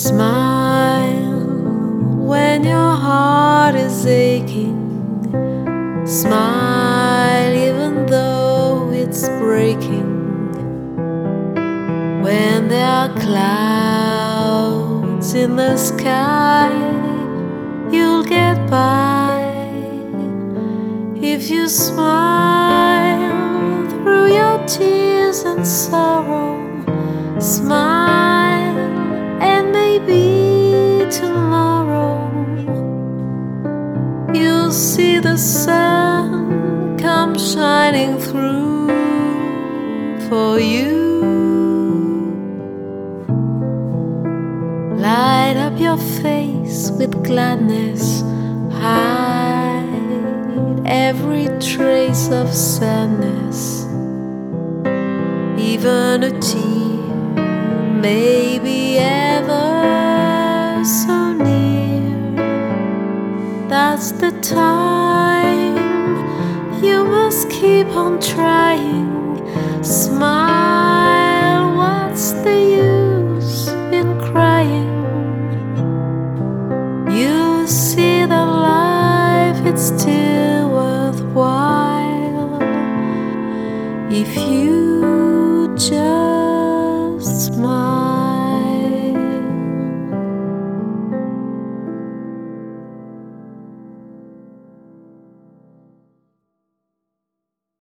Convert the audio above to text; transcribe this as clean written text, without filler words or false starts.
Smile when your heart is aching. Smile even though it's breaking. When there are clouds in the sky, you'll get by. If you smile through your tears and sorrow, smile and maybe tomorrow you'll see the sun come shining through for you. Light up your face with gladness, hide every trace of sadness. Even a tear may be ever so near. That's the time you must keep on trying. Smile, what's the use in crying? You see that life is still worthwhile if you